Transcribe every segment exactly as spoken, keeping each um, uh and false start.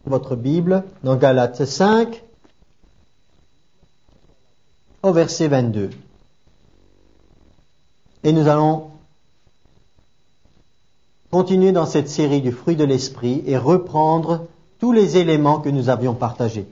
votre Bible dans Galates cinq, au verset vingt-deux. Et nous allons continuer dans cette série du fruit de l'esprit et reprendre tous les éléments que nous avions partagés.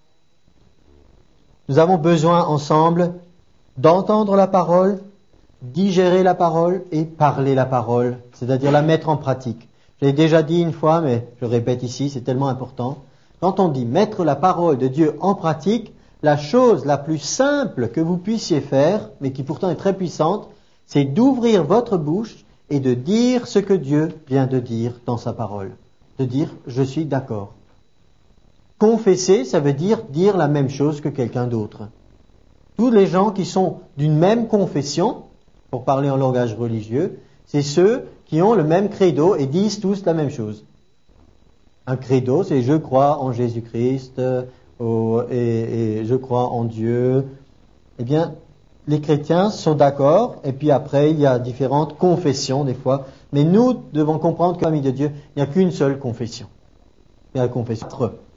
Nous avons besoin ensemble d'entendre la parole, digérer la parole et parler la parole, c'est-à-dire la mettre en pratique. Je l'ai déjà dit une fois, mais je répète ici, c'est tellement important. Quand on dit mettre la parole de Dieu en pratique, la chose la plus simple que vous puissiez faire, mais qui pourtant est très puissante, c'est d'ouvrir votre bouche et de dire ce que Dieu vient de dire dans sa parole. De dire « je suis d'accord ». Confesser, ça veut dire dire la même chose que quelqu'un d'autre. Tous les gens qui sont d'une même confession, pour parler en langage religieux, c'est ceux qui ont le même credo et disent tous la même chose. Un credo, c'est « je crois en Jésus-Christ oh, et, et je crois en Dieu ». Eh bien, les chrétiens sont d'accord, et puis après, il y a différentes confessions des fois. Mais nous devons comprendre qu'en famille de Dieu, il n'y a qu'une seule confession. Il y a la confession.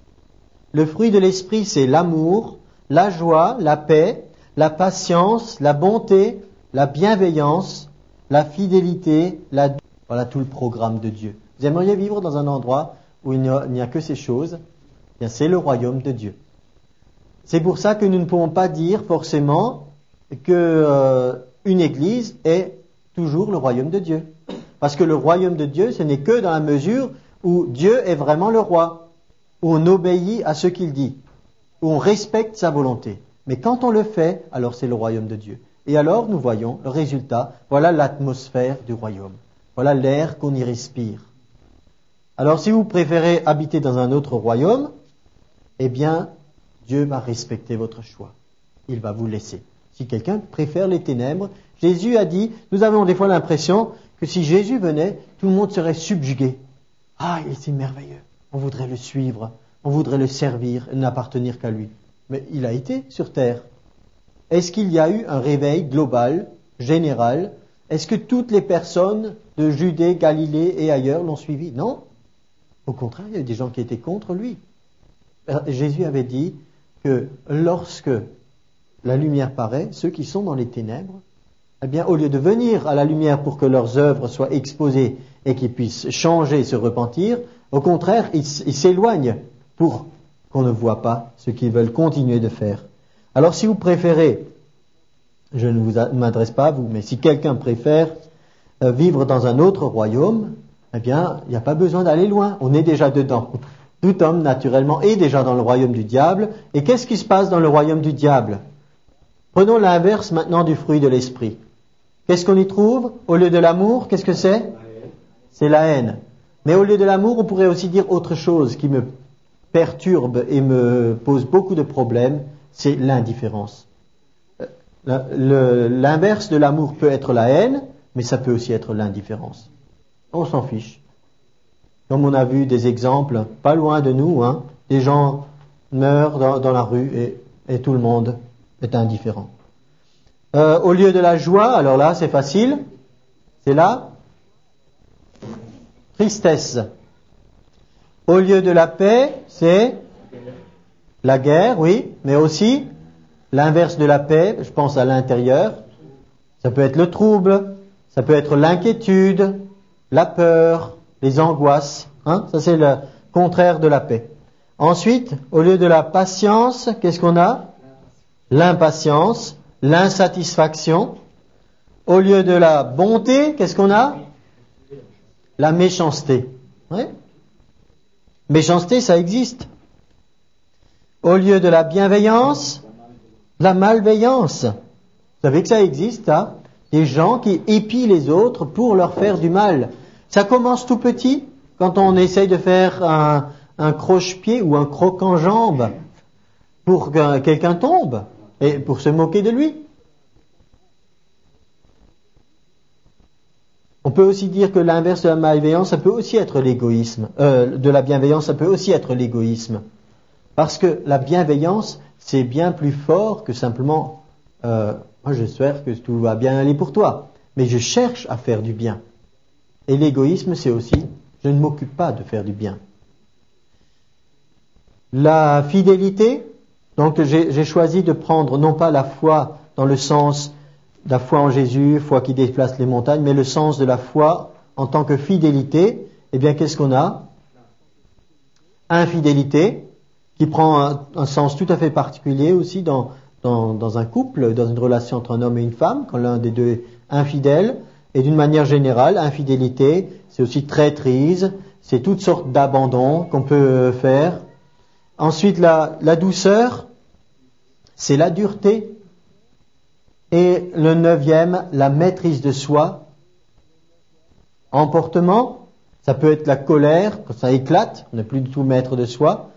Le fruit de l'esprit, c'est l'amour, la joie, la paix, la patience, la bonté, la bienveillance, la fidélité, la... Voilà tout le programme de Dieu. Vous aimeriez vivre dans un endroit où il n'y a, il n'y a que ces choses? Eh bien, c'est le royaume de Dieu. C'est pour ça que nous ne pouvons pas dire forcément que euh, une église est toujours le royaume de Dieu. Parce que le royaume de Dieu, ce n'est que dans la mesure où Dieu est vraiment le roi, où on obéit à ce qu'il dit, où on respecte sa volonté. Mais quand on le fait, alors c'est le royaume de Dieu. Et alors nous voyons le résultat, voilà l'atmosphère du royaume, voilà l'air qu'on y respire. Alors si vous préférez habiter dans un autre royaume, eh bien Dieu va respecter votre choix. Il va vous laisser. Si quelqu'un préfère les ténèbres, Jésus a dit, nous avons des fois l'impression que si Jésus venait, tout le monde serait subjugué. Ah, il est merveilleux. On voudrait le suivre, on voudrait le servir et n'appartenir qu'à lui. Mais il a été sur terre. Est-ce qu'il y a eu un réveil global, général? Est-ce que toutes les personnes de Judée, Galilée et ailleurs l'ont suivi? Non. Au contraire, il y a eu des gens qui étaient contre lui. Jésus avait dit que lorsque la lumière paraît, ceux qui sont dans les ténèbres, eh bien, au lieu de venir à la lumière pour que leurs œuvres soient exposées et qu'ils puissent changer et se repentir, au contraire, ils, ils s'éloignent pour qu'on ne voit pas ce qu'ils veulent continuer de faire. Alors, si vous préférez, je ne vous a, m'adresse pas à vous, mais si quelqu'un préfère euh, vivre dans un autre royaume, eh bien, il n'y a pas besoin d'aller loin, on est déjà dedans. Tout homme, naturellement, est déjà dans le royaume du diable. Et qu'est-ce qui se passe dans le royaume du diable? Prenons l'inverse maintenant du fruit de l'esprit. Qu'est-ce qu'on y trouve? Au lieu de l'amour, qu'est-ce que c'est? C'est la haine. Mais au lieu de l'amour, on pourrait aussi dire autre chose qui me perturbe et me pose beaucoup de problèmes, c'est l'indifférence. Le, l'inverse de l'amour peut être la haine, mais ça peut aussi être l'indifférence. On s'en fiche. Comme on a vu des exemples, pas loin de nous, hein, des gens meurent dans, dans la rue et, et tout le monde est indifférent. Euh, au lieu de la joie, alors là c'est facile, c'est la tristesse. Au lieu de la paix, c'est la guerre, oui, mais aussi l'inverse de la paix, je pense à l'intérieur, ça peut être le trouble, ça peut être l'inquiétude, la peur, les angoisses, hein, ça c'est le contraire de la paix. Ensuite, au lieu de la patience, qu'est-ce qu'on a? L'impatience, l'insatisfaction. Au lieu de la bonté, qu'est-ce qu'on a? La méchanceté. Oui. Méchanceté, ça existe. Au lieu de la bienveillance, la malveillance. Vous savez que ça existe, hein? Des gens qui épient les autres pour leur faire du mal. Ça commence tout petit, quand on essaye de faire un, un croche-pied ou un croc-en-jambe pour que quelqu'un tombe et pour se moquer de lui. On peut aussi dire que l'inverse de la malveillance, ça peut aussi être l'égoïsme. Euh, de la bienveillance, ça peut aussi être l'égoïsme. Parce que la bienveillance, c'est bien plus fort que simplement euh, « moi j'espère que tout va bien aller pour toi ». Mais je cherche à faire du bien. Et l'égoïsme, c'est aussi « je ne m'occupe pas de faire du bien ». La fidélité, donc j'ai, j'ai choisi de prendre non pas la foi dans le sens de la foi en Jésus, foi qui déplace les montagnes, mais le sens de la foi en tant que fidélité. Eh bien, qu'est-ce qu'on a? Infidélité, qui prend un, un sens tout à fait particulier aussi dans, dans, dans un couple, dans une relation entre un homme et une femme, quand l'un des deux est infidèle. Et d'une manière générale, infidélité, c'est aussi traîtrise, c'est toutes sortes d'abandons qu'on peut faire. Ensuite, la, la douceur, c'est la dureté. Et le neuvième, la maîtrise de soi. Emportement, ça peut être la colère, quand ça éclate, on n'est plus du tout maître de soi.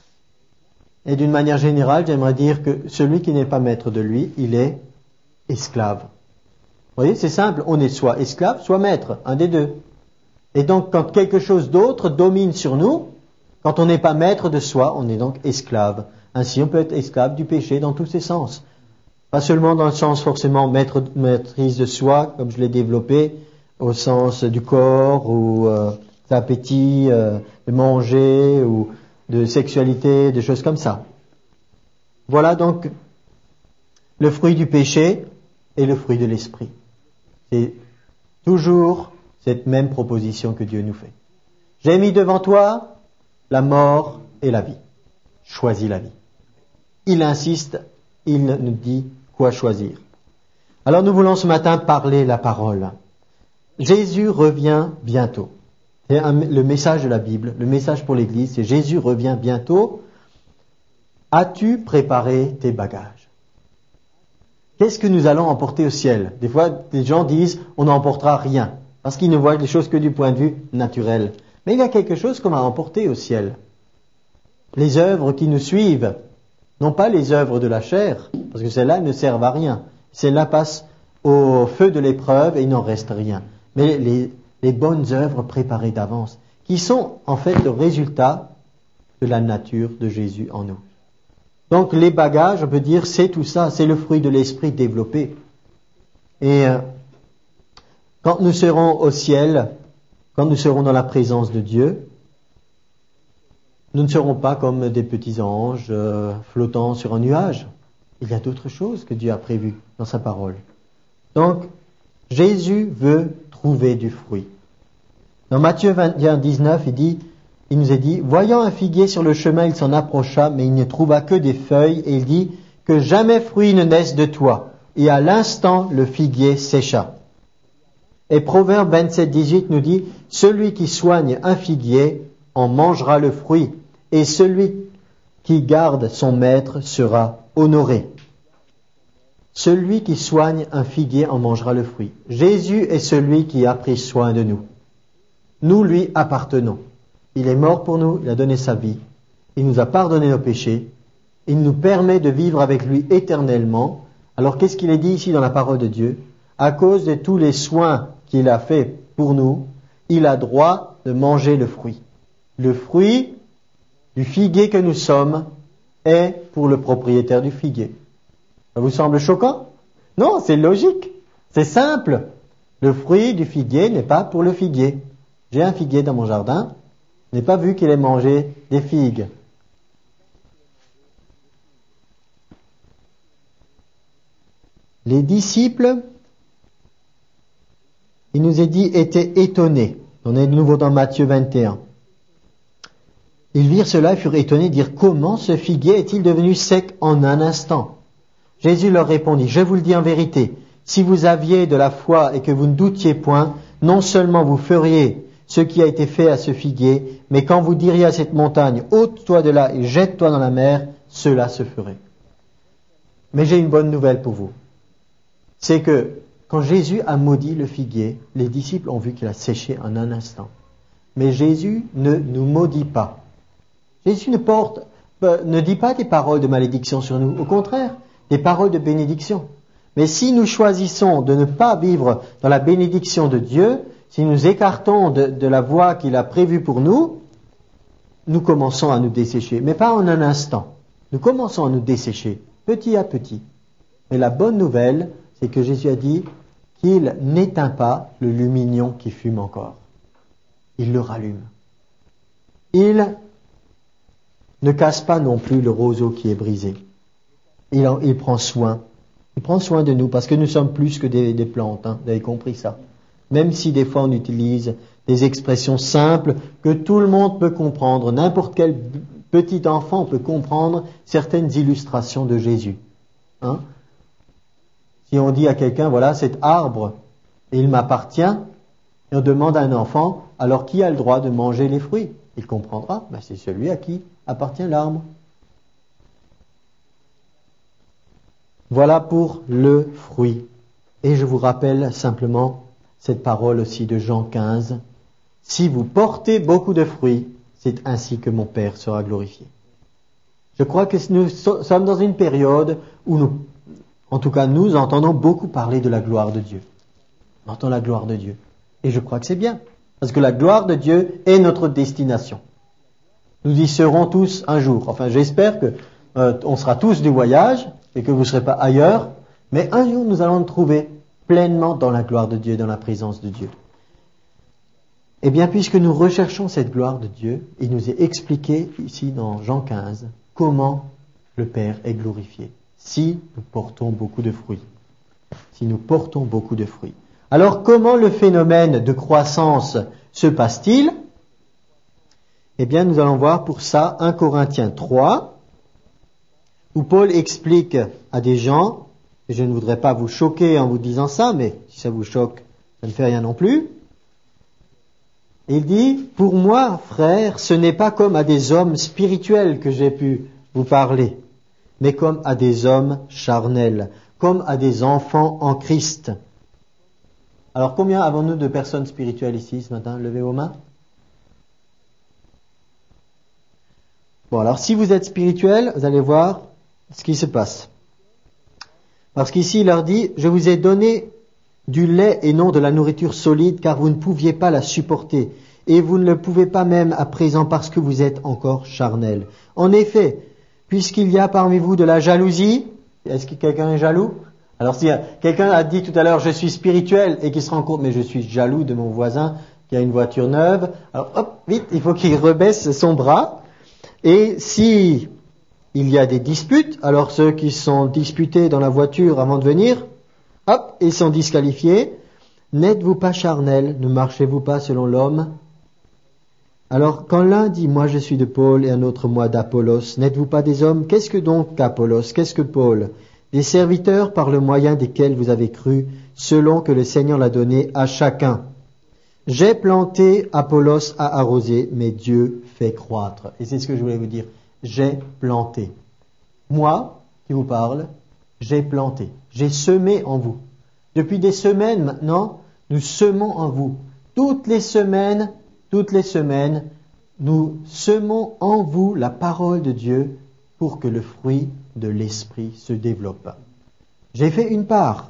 Et d'une manière générale, j'aimerais dire que celui qui n'est pas maître de lui, il est esclave. Vous voyez, c'est simple, on est soit esclave, soit maître, un des deux. Et donc, quand quelque chose d'autre domine sur nous, quand on n'est pas maître de soi, on est donc esclave. Ainsi, on peut être esclave du péché dans tous ses sens. Pas seulement dans le sens forcément maître, maîtrise de soi, comme je l'ai développé, au sens du corps, ou euh, d'appétit, euh, de manger, ou de sexualité, des choses comme ça. Voilà donc le fruit du péché et le fruit de l'esprit. C'est toujours cette même proposition que Dieu nous fait. J'ai mis devant toi la mort et la vie. Choisis la vie. Il insiste, il nous dit quoi choisir. Alors nous voulons ce matin parler la parole. Jésus revient bientôt. C'est un, le message de la Bible, le message pour l'Église, c'est Jésus revient bientôt. As-tu préparé tes bagages? Qu'est-ce que nous allons emporter au ciel? Des fois, des gens disent, on n'emportera rien, parce qu'ils ne voient les choses que du point de vue naturel. Mais il y a quelque chose qu'on va emporter au ciel. Les œuvres qui nous suivent, non pas les œuvres de la chair, parce que celles-là ne servent à rien. Celles-là passent au feu de l'épreuve et il n'en reste rien. Mais les, les bonnes œuvres préparées d'avance, qui sont en fait le résultat de la nature de Jésus en nous. Donc les bagages, on peut dire, c'est tout ça, c'est le fruit de l'esprit développé. Et euh, quand nous serons au ciel, quand nous serons dans la présence de Dieu, nous ne serons pas comme des petits anges euh, flottant sur un nuage. Il y a d'autres choses que Dieu a prévues dans sa parole. Donc, Jésus veut trouver du fruit. Dans Matthieu vingt et un, dix-neuf, il dit, il nous est dit, voyant un figuier sur le chemin, il s'en approcha, mais il ne trouva que des feuilles, et il dit, que jamais fruit ne naisse de toi. Et à l'instant, le figuier sécha. Et Proverbe vingt-sept, dix-huit nous dit, celui qui soigne un figuier en mangera le fruit, et celui qui garde son maître sera honoré. Celui qui soigne un figuier en mangera le fruit. Jésus est celui qui a pris soin de nous. Nous lui appartenons. Il est mort pour nous, il a donné sa vie. Il nous a pardonné nos péchés. Il nous permet de vivre avec lui éternellement. Alors qu'est-ce qu'il est dit ici dans la parole de Dieu? À cause de tous les soins qu'il a fait pour nous, il a droit de manger le fruit. Le fruit du figuier que nous sommes est pour le propriétaire du figuier. Ça vous semble choquant? Non, c'est logique. C'est simple. Le fruit du figuier n'est pas pour le figuier. J'ai un figuier dans mon jardin. Je n'ai pas vu qu'il ait mangé des figues. Les disciples, il nous est dit, étaient étonnés. On est de nouveau dans Matthieu vingt et un. Ils virent cela et furent étonnés, dirent, comment ce figuier est-il devenu sec en un instant? Jésus leur répondit, je vous le dis en vérité, si vous aviez de la foi et que vous ne doutiez point, non seulement vous feriez ce qui a été fait à ce figuier, mais quand vous diriez à cette montagne, ôte-toi de là et jette-toi dans la mer, cela se ferait. Mais j'ai une bonne nouvelle pour vous. C'est que quand Jésus a maudit le figuier, les disciples ont vu qu'il a séché en un instant. Mais Jésus ne nous maudit pas. Jésus ne porte, ne dit pas des paroles de malédiction sur nous. Au contraire, des paroles de bénédiction. Mais si nous choisissons de ne pas vivre dans la bénédiction de Dieu, si nous écartons de, de la voie qu'il a prévue pour nous, nous commençons à nous dessécher. Mais pas en un instant. Nous commençons à nous dessécher, petit à petit. Mais la bonne nouvelle, c'est que Jésus a dit qu'il n'éteint pas le lumignon qui fume encore. Il le rallume. Il ne casse pas non plus le roseau qui est brisé. Il, en, il prend soin. Il prend soin de nous parce que nous sommes plus que des, des plantes. Hein, vous avez compris ça. Même si des fois on utilise des expressions simples que tout le monde peut comprendre. N'importe quel petit enfant peut comprendre certaines illustrations de Jésus. Hein? Si on dit à quelqu'un, voilà, cet arbre, il m'appartient, et on demande à un enfant, alors qui a le droit de manger les fruits? Il comprendra, ben c'est celui à qui appartient l'arbre. Voilà pour le fruit. Et je vous rappelle simplement cette parole aussi de Jean quinze. Si vous portez beaucoup de fruits, c'est ainsi que mon Père sera glorifié. Je crois que nous sommes dans une période où nous, en tout cas nous, entendons beaucoup parler de la gloire de Dieu. On entend la gloire de Dieu. Et je crois que c'est bien. Parce que la gloire de Dieu est notre destination. Nous y serons tous un jour. Enfin, j'espère que euh, on sera tous du voyage et que vous ne serez pas ailleurs. Mais un jour, nous allons nous trouver pleinement dans la gloire de Dieu, dans la présence de Dieu. Eh bien, puisque nous recherchons cette gloire de Dieu, il nous est expliqué ici dans Jean quinze comment le Père est glorifié. Si nous portons beaucoup de fruits. Si nous portons beaucoup de fruits. Alors, comment le phénomène de croissance se passe-t-il? Eh bien, nous allons voir pour ça un Corinthiens trois, où Paul explique à des gens, et je ne voudrais pas vous choquer en vous disant ça, mais si ça vous choque, ça ne fait rien non plus. Il dit, pour moi, frères, ce n'est pas comme à des hommes spirituels que j'ai pu vous parler, mais comme à des hommes charnels, comme à des enfants en Christ. Alors, combien avons-nous de personnes spirituelles ici ce matin? Levez vos mains. Bon, alors si vous êtes spirituel, vous allez voir ce qui se passe. Parce qu'ici, il leur dit, je vous ai donné du lait et non de la nourriture solide, car vous ne pouviez pas la supporter. Et vous ne le pouvez pas même à présent parce que vous êtes encore charnel. En effet, puisqu'il y a parmi vous de la jalousie, est-ce que quelqu'un est jaloux? Alors si quelqu'un a dit tout à l'heure, je suis spirituel, et qu'il se rend compte, mais je suis jaloux de mon voisin qui a une voiture neuve, alors hop, vite, il faut qu'il rebaisse son bras. Et si il y a des disputes, alors ceux qui sont disputés dans la voiture avant de venir, hop, ils sont disqualifiés. N'êtes-vous pas charnel? Ne marchez-vous pas selon l'homme? Alors, quand l'un dit, moi je suis de Paul, et un autre, moi d'Apollos, n'êtes-vous pas des hommes? Qu'est-ce que donc qu'Apollos? Qu'est-ce que Paul? Des serviteurs par le moyen desquels vous avez cru, selon que le Seigneur l'a donné à chacun. J'ai planté, Apollos a arrosé, mais Dieu fait croître. Et c'est ce que je voulais vous dire. J'ai planté. Moi, qui vous parle, j'ai planté. J'ai semé en vous. Depuis des semaines maintenant, nous semons en vous. Toutes les semaines, toutes les semaines, nous semons en vous la parole de Dieu pour que le fruit de l'esprit se développe. J'ai fait une part.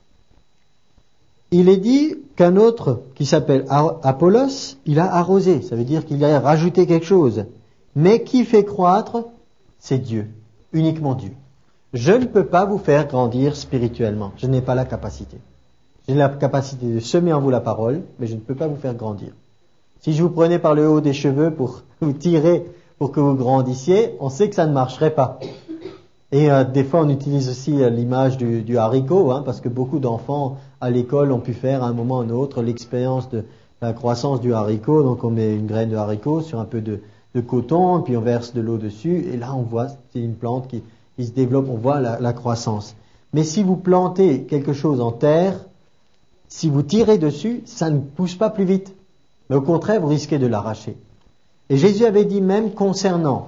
Il est dit qu'un autre qui s'appelle Apollos, il a arrosé. Ça veut dire qu'il a rajouté quelque chose. Mais qui fait croître, c'est Dieu. Uniquement Dieu. Je ne peux pas vous faire grandir spirituellement. Je n'ai pas la capacité. J'ai la capacité de semer en vous la parole, mais je ne peux pas vous faire grandir. Si je vous prenais par le haut des cheveux pour vous tirer, pour que vous grandissiez, on sait que ça ne marcherait pas. Et euh, des fois, on utilise aussi euh, l'image du, du haricot, hein, parce que beaucoup d'enfants à l'école ont pu faire à un moment ou à un autre l'expérience de la croissance du haricot. Donc, on met une graine de haricot sur un peu de, de coton, puis on verse de l'eau dessus, et là, on voit, c'est une plante qui, qui se développe, on voit la, la croissance. Mais si vous plantez quelque chose en terre, si vous tirez dessus, ça ne pousse pas plus vite. Mais au contraire, vous risquez de l'arracher. Et Jésus avait dit même concernant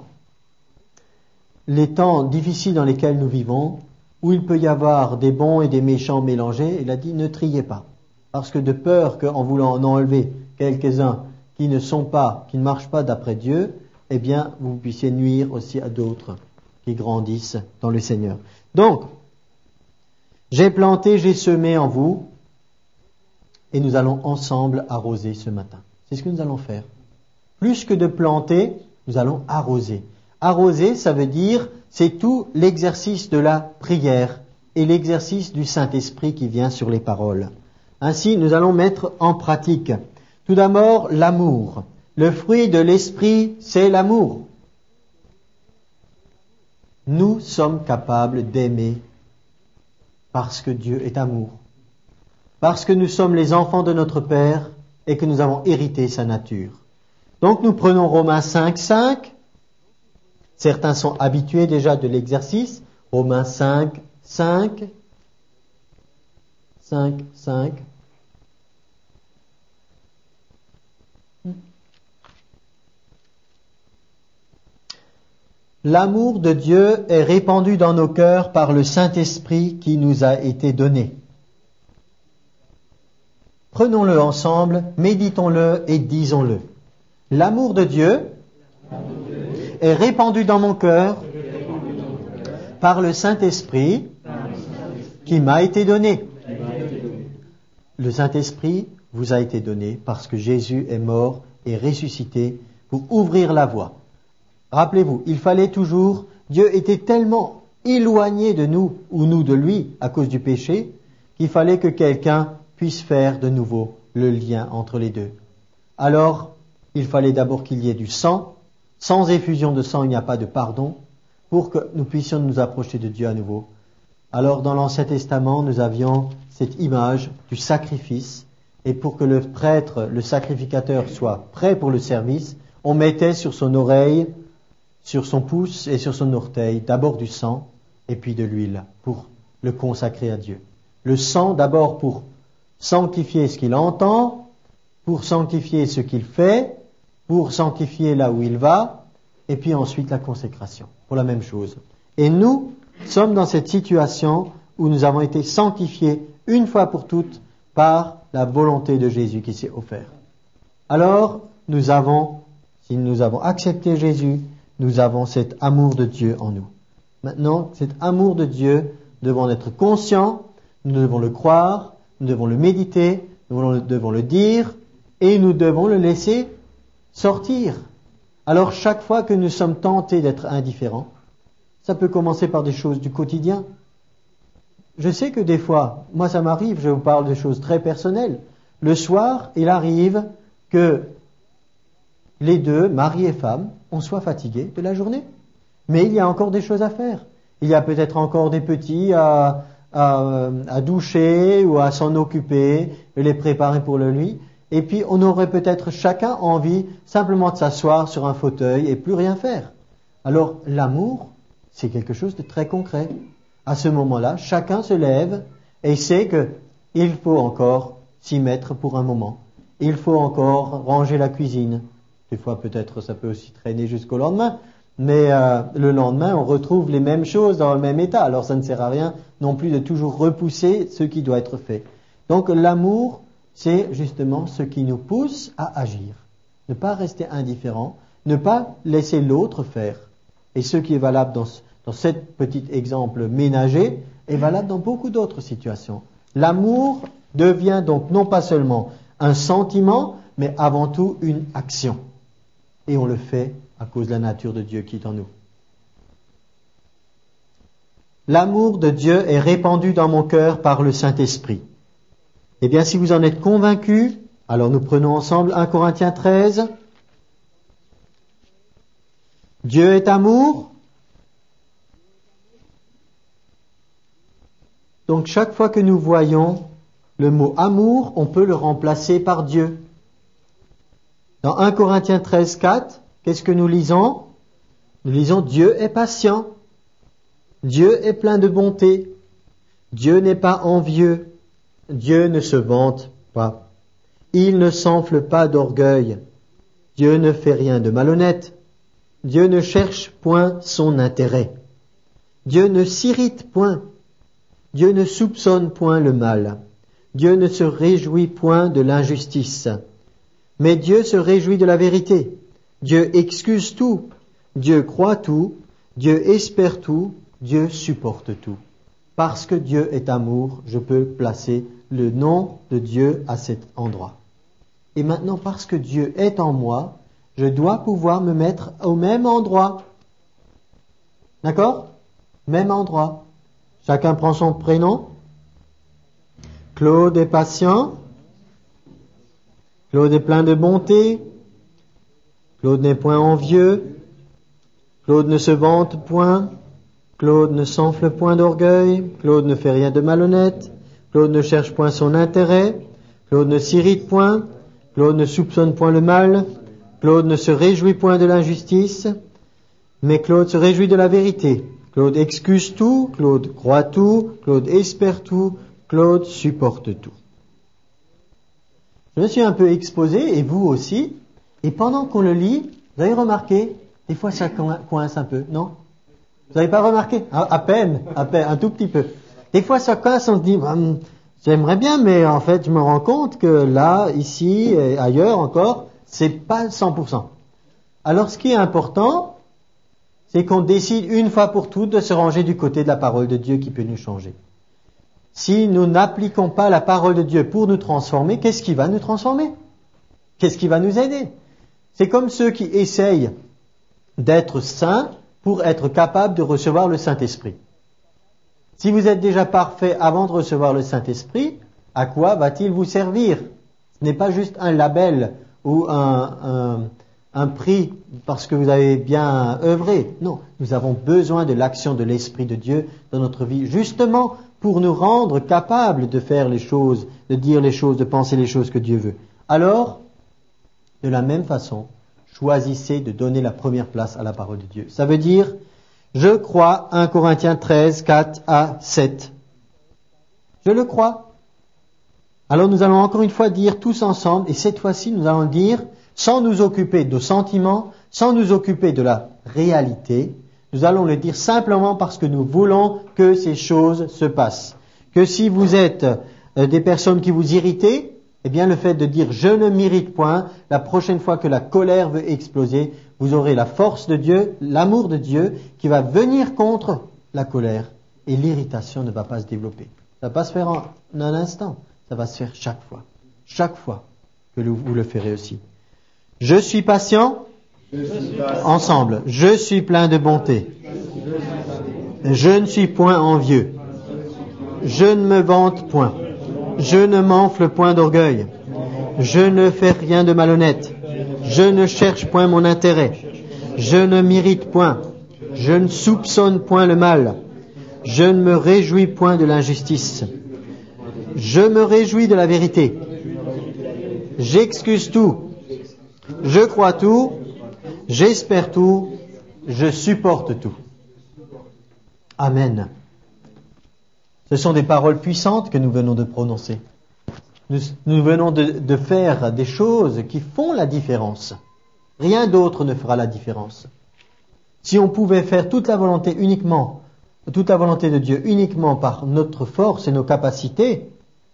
les temps difficiles dans lesquels nous vivons, où il peut y avoir des bons et des méchants mélangés, il a dit ne triez pas. Parce que de peur qu'en voulant en enlever quelques-uns qui ne sont pas, qui ne marchent pas d'après Dieu, eh bien, vous puissiez nuire aussi à d'autres qui grandissent dans le Seigneur. Donc, j'ai planté, j'ai semé en vous, et nous allons ensemble arroser ce matin. C'est ce que nous allons faire. Plus que de planter, nous allons arroser. Arroser, ça veut dire, c'est tout l'exercice de la prière et l'exercice du Saint-Esprit qui vient sur les paroles. Ainsi, nous allons mettre en pratique. Tout d'abord, l'amour. Le fruit de l'Esprit, c'est l'amour. Nous sommes capables d'aimer parce que Dieu est amour. Parce que nous sommes les enfants de notre Père et que nous avons hérité sa nature. Donc nous prenons Romains cinq, cinq. Certains sont habitués déjà de l'exercice. Romains cinq, cinq. cinq, cinq. L'amour de Dieu est répandu dans nos cœurs par le Saint-Esprit qui nous a été donné. Prenons-le ensemble, méditons-le et disons-le. L'amour de Dieu est répandu dans mon cœur par le Saint-Esprit qui m'a été donné. Le Saint-Esprit vous a été donné parce que Jésus est mort et ressuscité pour ouvrir la voie. Rappelez-vous, il fallait toujours, Dieu était tellement éloigné de nous, ou nous de lui, à cause du péché, qu'il fallait que quelqu'un puisse faire de nouveau le lien entre les deux. Alors, il fallait d'abord qu'il y ait du sang. Sans effusion de sang, il n'y a pas de pardon, pour que nous puissions nous approcher de Dieu à nouveau. Alors, dans l'Ancien Testament, nous avions cette image du sacrifice, et pour que le prêtre, le sacrificateur, soit prêt pour le service, on mettait sur son oreille, sur son pouce et sur son orteil, d'abord du sang et puis de l'huile pour le consacrer à Dieu. Le sang d'abord pour sanctifier ce qu'il entend, pour sanctifier ce qu'il fait, pour sanctifier là où il va, et puis ensuite la consécration, pour la même chose. Et nous sommes dans cette situation où nous avons été sanctifiés une fois pour toutes par la volonté de Jésus qui s'est offert. Alors, nous avons, si nous avons accepté Jésus, nous avons cet amour de Dieu en nous. Maintenant, cet amour de Dieu, nous devons en être conscients, nous devons le croire, nous devons le méditer, nous devons le dire, et nous devons le laisser sortir. Alors, chaque fois que nous sommes tentés d'être indifférents, ça peut commencer par des choses du quotidien. Je sais que des fois, moi ça m'arrive, je vous parle de choses très personnelles. Le soir, il arrive que les deux, mari et femme, on soit fatigués de la journée. Mais il y a encore des choses à faire. Il y a peut-être encore des petits à, à, à doucher ou à s'en occuper, de les préparer pour le lit. Et puis on aurait peut-être chacun envie simplement de s'asseoir sur un fauteuil et plus rien faire. Alors l'amour, c'est quelque chose de très concret. À ce moment-là, chacun se lève et sait qu'il faut encore s'y mettre pour un moment. Il faut encore ranger la cuisine. Des fois, peut-être, ça peut aussi traîner jusqu'au lendemain. Mais euh, le lendemain, on retrouve les mêmes choses dans le même état. Alors, ça ne sert à rien non plus de toujours repousser ce qui doit être fait. Donc, l'amour, c'est justement ce qui nous pousse à agir. Ne pas rester indifférent, ne pas laisser l'autre faire. Et ce qui est valable dans, dans cet petit exemple ménager est valable dans beaucoup d'autres situations. L'amour devient donc non pas seulement un sentiment, mais avant tout une action. Et on le fait à cause de la nature de Dieu qui est en nous. L'amour de Dieu est répandu dans mon cœur par le Saint-Esprit. Eh bien, si vous en êtes convaincus, alors nous prenons ensemble un Corinthiens treize. Dieu est amour. Donc, chaque fois que nous voyons le mot amour, on peut le remplacer par Dieu. Dans un Corinthiens treize, quatre, qu'est-ce que nous lisons? Nous lisons Dieu est patient. Dieu est plein de bonté. Dieu n'est pas envieux. Dieu ne se vante pas. Il ne s'enfle pas d'orgueil. Dieu ne fait rien de malhonnête. Dieu ne cherche point son intérêt. Dieu ne s'irrite point. Dieu ne soupçonne point le mal. Dieu ne se réjouit point de l'injustice. Mais Dieu se réjouit de la vérité. Dieu excuse tout. Dieu croit tout. Dieu espère tout. Dieu supporte tout. Parce que Dieu est amour, je peux placer le nom de Dieu à cet endroit. Et maintenant, parce que Dieu est en moi, je dois pouvoir me mettre au même endroit. D'accord? Même endroit. Chacun prend son prénom. Claude est patient. Claude est plein de bonté. Claude n'est point envieux. Claude ne se vante point. Claude ne s'enfle point d'orgueil, Claude ne fait rien de malhonnête, Claude ne cherche point son intérêt, Claude ne s'irrite point, Claude ne soupçonne point le mal, Claude ne se réjouit point de l'injustice, mais Claude se réjouit de la vérité. Claude excuse tout, Claude croit tout, Claude espère tout, Claude supporte tout. Je me suis un peu exposé, et vous aussi, et pendant qu'on le lit, vous avez remarqué, des fois ça coince un peu, non? Vous n'avez pas remarqué? À, à peine, à peine, un tout petit peu. Des fois ça coince, on se dit, hum, j'aimerais bien, mais en fait je me rends compte que là, ici, et ailleurs encore, c'est pas cent pour cent. Alors ce qui est important, c'est qu'on décide une fois pour toutes de se ranger du côté de la parole de Dieu qui peut nous changer. Si nous n'appliquons pas la parole de Dieu pour nous transformer, qu'est-ce qui va nous transformer? Qu'est-ce qui va nous aider? C'est comme ceux qui essayent d'être saints pour être capables de recevoir le Saint-Esprit. Si vous êtes déjà parfait avant de recevoir le Saint-Esprit, à quoi va-t-il vous servir? Ce n'est pas juste un label ou un, un, un prix parce que vous avez bien œuvré. Non, nous avons besoin de l'action de l'Esprit de Dieu dans notre vie, justement pour nous rendre capables de faire les choses, de dire les choses, de penser les choses que Dieu veut. Alors, de la même façon, choisissez de donner la première place à la parole de Dieu. Ça veut dire, je crois, un Corinthiens treize, quatre à sept. Je le crois. Alors nous allons encore une fois dire tous ensemble, et cette fois-ci nous allons dire, sans nous occuper de sentiments, sans nous occuper de la réalité, nous allons le dire simplement parce que nous voulons que ces choses se passent. Que si vous êtes euh, des personnes qui vous irritez, eh bien le fait de dire « je ne m'irrite point », la prochaine fois que la colère veut exploser, vous aurez la force de Dieu, l'amour de Dieu qui va venir contre la colère et l'irritation ne va pas se développer. Ça ne va pas se faire en un instant, ça va se faire chaque fois. Chaque fois que vous le ferez aussi. Je suis patient. Je suis patient. Ensemble. Je suis plein de bonté. Je ne suis point envieux. Je ne me vante point. Je ne m'enfle point d'orgueil. Je ne fais rien de malhonnête. Je ne cherche point mon intérêt. Je ne m'irrite point. Je ne soupçonne point le mal. Je ne me réjouis point de l'injustice. Je me réjouis de la vérité. J'excuse tout. Je crois tout. J'espère tout. Je supporte tout. Amen. Ce sont des paroles puissantes que nous venons de prononcer. Nous, nous venons de, de faire des choses qui font la différence. Rien d'autre ne fera la différence. Si on pouvait faire toute la volonté uniquement, toute la volonté de Dieu uniquement par notre force et nos capacités,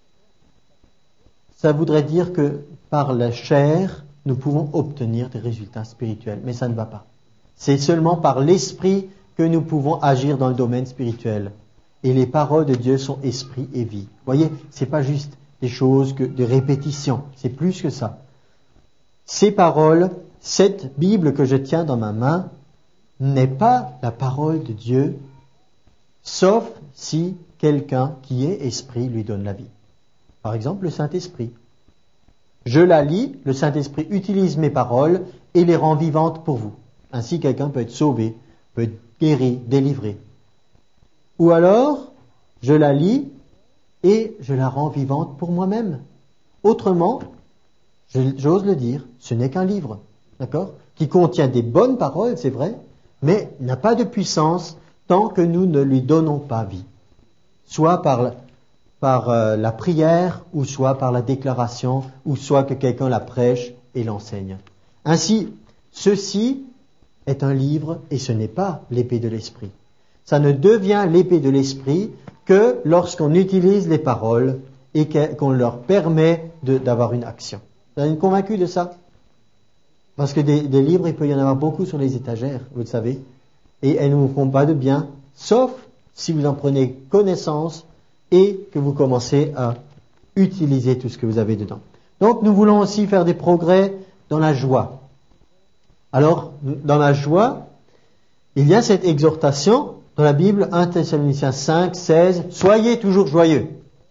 ça voudrait dire que par la chair, nous pouvons obtenir des résultats spirituels. Mais ça ne va pas. C'est seulement par l'esprit que nous pouvons agir dans le domaine spirituel. Et les paroles de Dieu sont esprit et vie. Vous voyez, c'est pas juste des choses, que, des répétitions. C'est plus que ça. Ces paroles, cette Bible que je tiens dans ma main, n'est pas la parole de Dieu, sauf si quelqu'un qui est esprit lui donne la vie. Par exemple, le Saint-Esprit. Je la lis, le Saint-Esprit utilise mes paroles et les rend vivantes pour vous. Ainsi, quelqu'un peut être sauvé, peut être guéri, délivré. Ou alors, je la lis et je la rends vivante pour moi-même. Autrement, j'ose le dire, ce n'est qu'un livre, d'accord, qui contient des bonnes paroles, c'est vrai, mais n'a pas de puissance tant que nous ne lui donnons pas vie. Soit par, par euh, la prière, ou soit par la déclaration, ou soit que quelqu'un la prêche et l'enseigne. Ainsi, ceci est un livre et ce n'est pas l'épée de l'esprit. Ça ne devient l'épée de l'esprit que lorsqu'on utilise les paroles et qu'on leur permet de, d'avoir une action. Vous êtes convaincu de ça? Parce que des, des livres, il peut y en avoir beaucoup sur les étagères, vous le savez, et elles ne vous font pas de bien, sauf si vous en prenez connaissance et que vous commencez à utiliser tout ce que vous avez dedans. Donc nous voulons aussi faire des progrès dans la joie. Alors, dans la joie, il y a cette exhortation dans la Bible, un Thessaloniciens cinq, seize, « Soyez toujours joyeux ».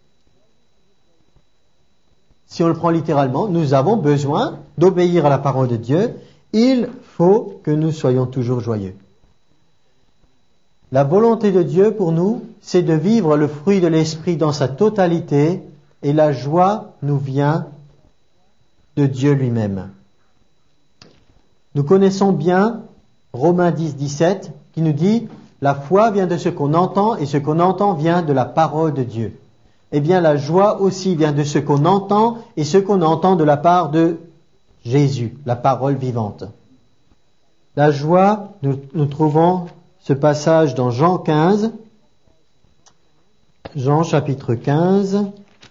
Si on le prend littéralement, nous avons besoin d'obéir à la parole de Dieu. Il faut que nous soyons toujours joyeux. La volonté de Dieu pour nous, c'est de vivre le fruit de l'Esprit dans sa totalité, et la joie nous vient de Dieu lui-même. Nous connaissons bien Romains dix, dix-sept, qui nous dit « La foi vient de ce qu'on entend, et ce qu'on entend vient de la parole de Dieu. » Eh bien, la joie aussi vient de ce qu'on entend, et ce qu'on entend de la part de Jésus, la parole vivante. La joie, nous, nous trouvons ce passage dans Jean quinze, Jean chapitre quinze,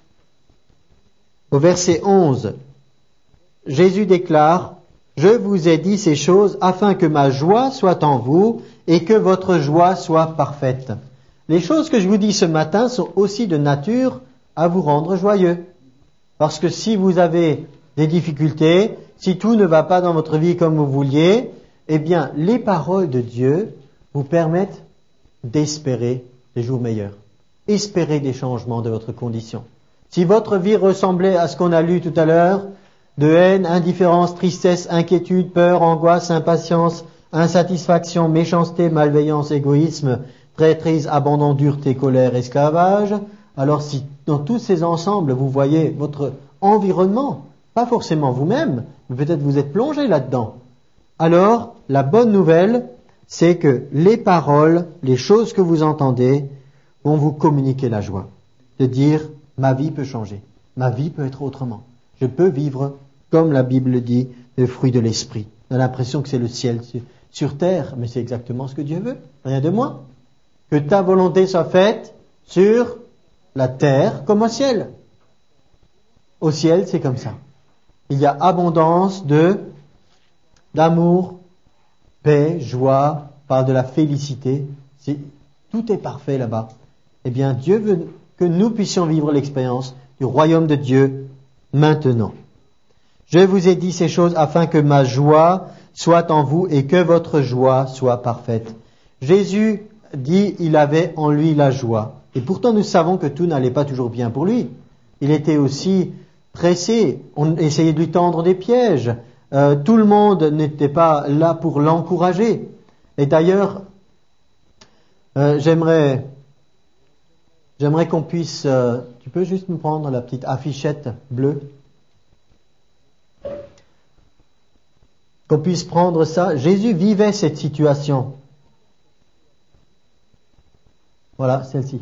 au verset onze. Jésus déclare « Je vous ai dit ces choses afin que ma joie soit en vous et que votre joie soit parfaite. » Les choses que je vous dis ce matin sont aussi de nature à vous rendre joyeux. Parce que si vous avez des difficultés, si tout ne va pas dans votre vie comme vous vouliez, eh bien, les paroles de Dieu vous permettent d'espérer des jours meilleurs. Espérer des changements de votre condition. Si votre vie ressemblait à ce qu'on a lu tout à l'heure, de haine, indifférence, tristesse, inquiétude, peur, angoisse, impatience, insatisfaction, méchanceté, malveillance, égoïsme, traîtrise, abandon, dureté, colère, esclavage, alors si dans tous ces ensembles vous voyez votre environnement, pas forcément vous-même, mais peut-être vous êtes plongé là-dedans, alors la bonne nouvelle, c'est que les paroles, les choses que vous entendez, vont vous communiquer la joie. De dire, ma vie peut changer, ma vie peut être autrement. Je peux vivre, comme la Bible dit, le fruit de l'esprit. On a l'impression que c'est le ciel sur terre, mais c'est exactement ce que Dieu veut, rien de moins. Que ta volonté soit faite sur la terre comme au ciel. Au ciel, c'est comme ça. Il y a abondance de d'amour, paix, joie, par de la félicité. C'est, tout est parfait là-bas. Eh bien, Dieu veut que nous puissions vivre l'expérience du royaume de Dieu maintenant. Je vous ai dit ces choses afin que ma joie soit en vous et que votre joie soit parfaite. Jésus dit il avait en lui la joie. Et pourtant nous savons que tout n'allait pas toujours bien pour lui. Il était aussi pressé, on essayait de lui tendre des pièges. Euh, tout le monde n'était pas là pour l'encourager. Et d'ailleurs, euh, j'aimerais, j'aimerais qu'on puisse... Euh, tu peux juste me prendre la petite affichette bleue? Qu'on puisse prendre ça. Jésus vivait cette situation. Voilà, celle-ci.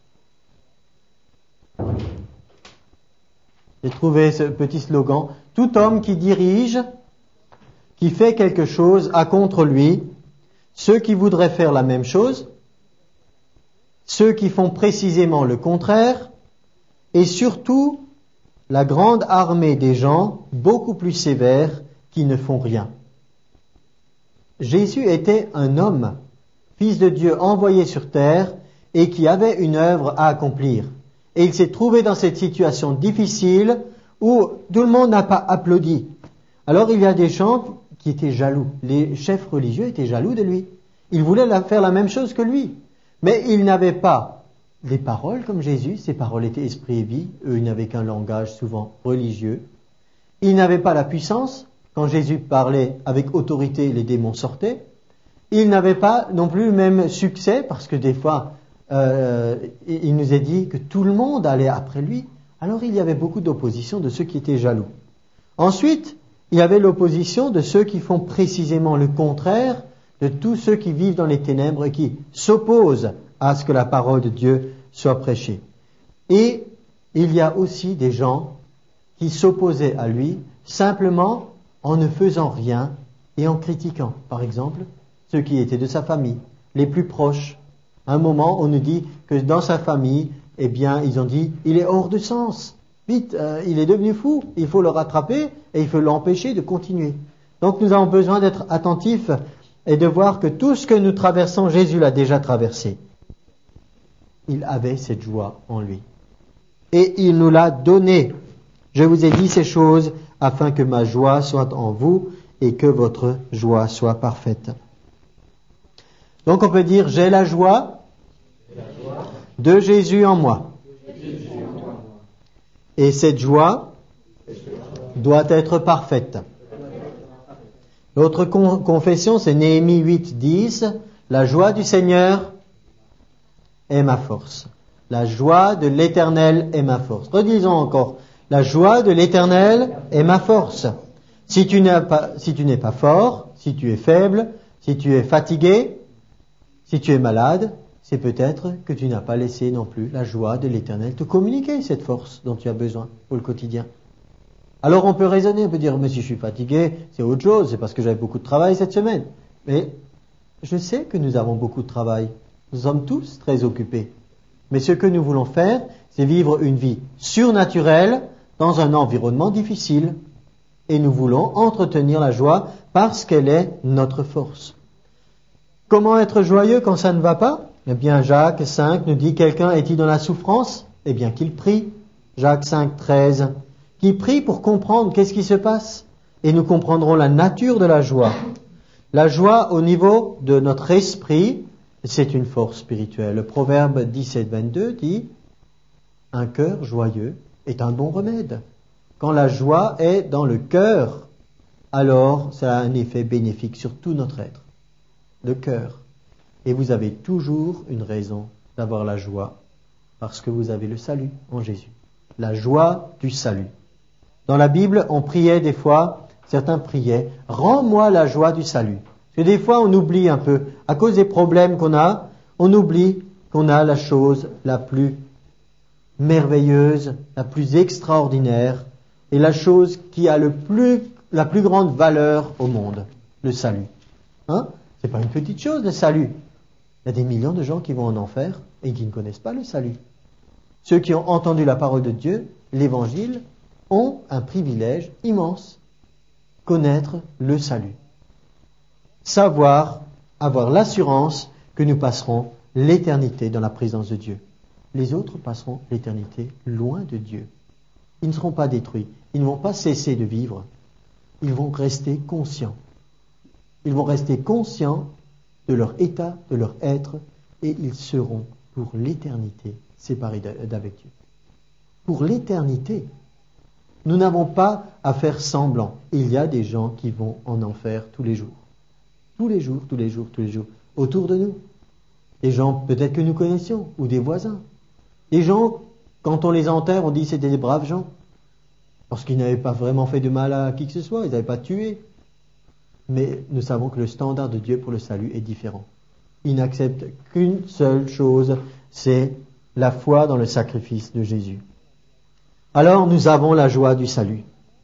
J'ai trouvé ce petit slogan. Tout homme qui dirige, qui fait quelque chose, a contre lui ceux qui voudraient faire la même chose, ceux qui font précisément le contraire, et surtout la grande armée des gens beaucoup plus sévères qui ne font rien. Jésus était un homme, fils de Dieu envoyé sur terre, et qui avait une œuvre à accomplir. Et il s'est trouvé dans cette situation difficile où tout le monde n'a pas applaudi. Alors il y a des gens qui étaient jaloux. Les chefs religieux étaient jaloux de lui. Ils voulaient faire la même chose que lui. Mais ils n'avaient pas des paroles comme Jésus. Ses paroles étaient esprit et vie. Eux, ils n'avaient qu'un langage souvent religieux. Ils n'avaient pas la puissance. Quand Jésus parlait avec autorité, les démons sortaient. Ils n'avaient pas non plus le même succès parce que des fois... Euh, il nous est dit que tout le monde allait après lui. Alors il y avait beaucoup d'opposition de ceux qui étaient jaloux. Ensuite, il y avait l'opposition de ceux qui font précisément le contraire, de tous ceux qui vivent dans les ténèbres et qui s'opposent à ce que la parole de Dieu soit prêchée. Et il y a aussi des gens qui s'opposaient à lui simplement en ne faisant rien et en critiquant. Par exemple, ceux qui étaient de sa famille, les plus proches. À un moment, on nous dit que dans sa famille, eh bien, ils ont dit, il est hors de sens. Vite, euh, il est devenu fou. Il faut le rattraper et il faut l'empêcher de continuer. Donc, nous avons besoin d'être attentifs et de voir que tout ce que nous traversons, Jésus l'a déjà traversé. Il avait cette joie en lui. Et il nous l'a donné. Je vous ai dit ces choses afin que ma joie soit en vous et que votre joie soit parfaite. Donc, on peut dire, j'ai la joie de Jésus en moi. Et cette joie doit être parfaite. L'autre con- confession, c'est Néhémie huit, dix. La joie du Seigneur est ma force. La joie de l'Éternel est ma force. Redisons encore. La joie de l'Éternel est ma force. Si tu n'es pas, si tu n'es pas fort, si tu es faible, si tu es fatigué, si tu es malade, c'est peut-être que tu n'as pas laissé non plus la joie de l'Éternel te communiquer cette force dont tu as besoin pour le quotidien. Alors on peut raisonner, on peut dire, mais si je suis fatigué, c'est autre chose, c'est parce que j'avais beaucoup de travail cette semaine. Mais je sais que nous avons beaucoup de travail. Nous sommes tous très occupés. Mais ce que nous voulons faire, c'est vivre une vie surnaturelle dans un environnement difficile. Et nous voulons entretenir la joie parce qu'elle est notre force. Comment être joyeux quand ça ne va pas? Eh bien, Jacques cinq nous dit, quelqu'un est-il dans la souffrance? Eh bien, qu'il prie. Jacques cinq, treize. Qui prie pour comprendre qu'est-ce qui se passe. Et nous comprendrons la nature de la joie. La joie au niveau de notre esprit, c'est une force spirituelle. Le Proverbe dix-sept, vingt-deux dit, un cœur joyeux est un bon remède. Quand la joie est dans le cœur, alors ça a un effet bénéfique sur tout notre être. Le cœur. Et vous avez toujours une raison d'avoir la joie, parce que vous avez le salut en Jésus. La joie du salut. Dans la Bible, on priait des fois, certains priaient, « Rends-moi la joie du salut ». Parce que des fois, on oublie un peu, à cause des problèmes qu'on a, on oublie qu'on a la chose la plus merveilleuse, la plus extraordinaire, et la chose qui a le plus, la plus grande valeur au monde, le salut. Hein? C'est pas une petite chose, le salut. Il y a des millions de gens qui vont en enfer et qui ne connaissent pas le salut. Ceux qui ont entendu la parole de Dieu, l'évangile, ont un privilège immense. Connaître le salut. Savoir, avoir l'assurance que nous passerons l'éternité dans la présence de Dieu. Les autres passeront l'éternité loin de Dieu. Ils ne seront pas détruits. Ils ne vont pas cesser de vivre. Ils vont rester conscients. Ils vont rester conscients de leur état, de leur être, et ils seront pour l'éternité séparés d'avec Dieu. Pour l'éternité. Nous n'avons pas à faire semblant. Il y a des gens qui vont en enfer tous les jours. Tous les jours, tous les jours, tous les jours. Autour de nous. Des gens peut-être que nous connaissions, ou des voisins. Des gens, quand on les enterre, on dit que c'était des braves gens. Parce qu'ils n'avaient pas vraiment fait de mal à qui que ce soit, ils n'avaient pas tué. Mais nous savons que le standard de Dieu pour le salut est différent. Il n'accepte qu'une seule chose, c'est la foi dans le sacrifice de Jésus. Alors nous avons la joie du salut.